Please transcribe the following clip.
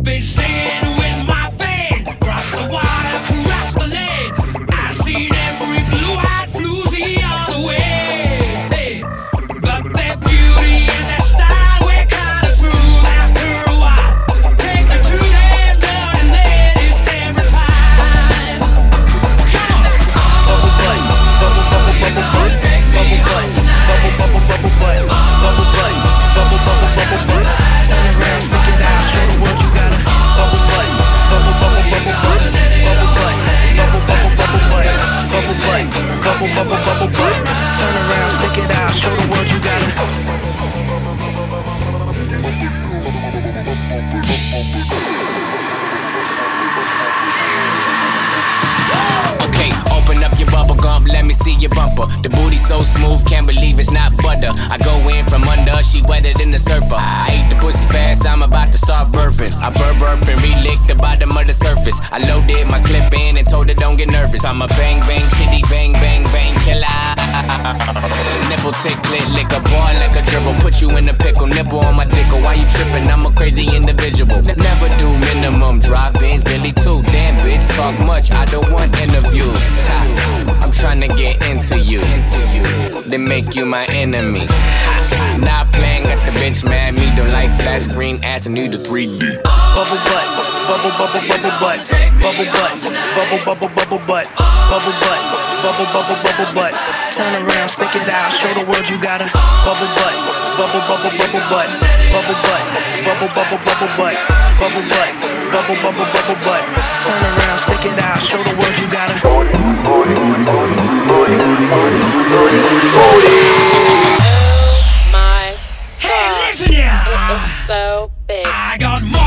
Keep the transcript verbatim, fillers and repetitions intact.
been singing with my band, across the water, across the land. I seen every blue-eyed floozy on the way. Hey, but their beauty and their style were kinda smooth after a while. Take you to their dirty ladies every time. Come on, bubble butt, bubble bubble bubble butt, take me bubble home butt, tonight. bubble bubble bubble butt, bubble butt, bubble bubble bubble butt. Turn around, stick it out, show the world you got a bubble butt, bubble bubble bubble butt, bubble butt, bubble bubble bubble butt, bubble butt, bubble bubble bubble butt. Turn around, stick it out, show the world you got a. Okay, open up your bubble gum, let me see your bumper. The booty so smooth, can't believe it's not butter. I go in from under, she wetter than the surfer. I ate the pussy fast, I'm about to start burping. I burp burp and re-lick the bottom of the surface. I loaded my clip in and told her don't get nervous. I'm a bang bang shitty bang bang bang killer. Nipple tick click lick a ball like a dribble. Put you in a pickle, nipple on my dick. Or why you tripping? I'm a crazy individual. Never do minimum, drive Benz, Billy too. Damn bitch, talk much, I don't want interviews. Ha, I'm trying to get into you, into you. Then make you my enemy. Ha, not playing, got the bitch mad. Me don't like flat screen ass and need the three D. Bubble butt, bubble bubble bubble butt, bubble butt, bubble bubble bubble butt, bubble butt, bubble bubble bubble butt. Turn around, stick it out, show the world you got a bubble butt, bubble bubble bubble butt, bubble butt, bubble bubble bubble butt, bubble butt, bubble bubble bubble butt. Turn around, stick it out, show the world you got a. My Hey, listen ya! it is so big. I got